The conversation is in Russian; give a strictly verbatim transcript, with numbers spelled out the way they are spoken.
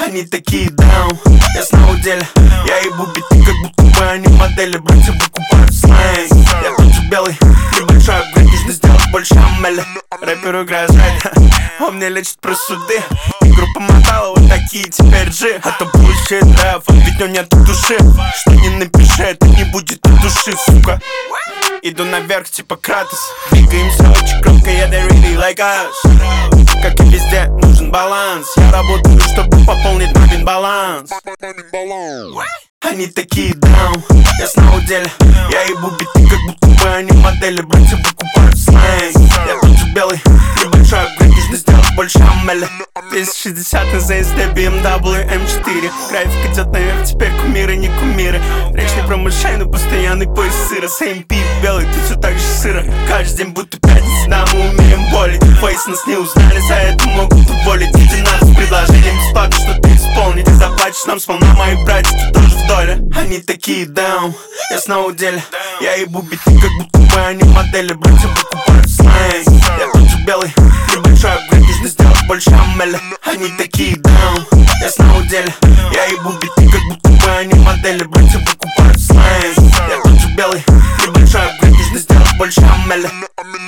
Они такие даун, я снова в деле. Я ебу биты, как будто бы они модели. Братья выкупают сленг. Я тот же белый, небольшой апгрейд, нужно сделать больше амели. Рэперу играет райд, он мне лечит про суды. И группа мотала, вот такие теперь джи. А то bullshit рэп, ведь у нету души. Что не напиши, это не будет от души, сука. Иду наверх, типа Кратос. Двигаемся очень громко, yeah, they really like us. Как и везде, нужен баланс. Я работаю, чтобы пополнить мамин баланс. Они такие даун, я снова в деле. Я ебу биты, как будто бы они модели. Братья выкупают сленг. Я тот же белый, небольшой апгрейд, нужно сделать больше амели. двести шестьдесят на зэ эс дэ, би эм дабл ю эм четыре. График идет наверх, теперь кумиры не кумиры. Речь не про мышей, но постоянный пояс сыра. Сейм пип белый, тут все так же сыро. Каждый день будто пятница, да, мы умеем болеть. Фейс нас не узнали, за это могут уволить. Иди нас с предложением бесплатно что-то исполнить. Ты заплатишь нам сполна, мои братья тоже в доле. Они такие даун, я снова в деле. Я ебу биты, как будто бы они модели. Братья выкупают сленг. Я тот же белый, небольшой апгрейд, нужно сделать больше амели. Они такие даун, я снова в деле. Я ебу биты, как будто бы они модели. Братья выкупают сленг. Я тот же белый, небольшой апгрейд, нужно сделать больше амели.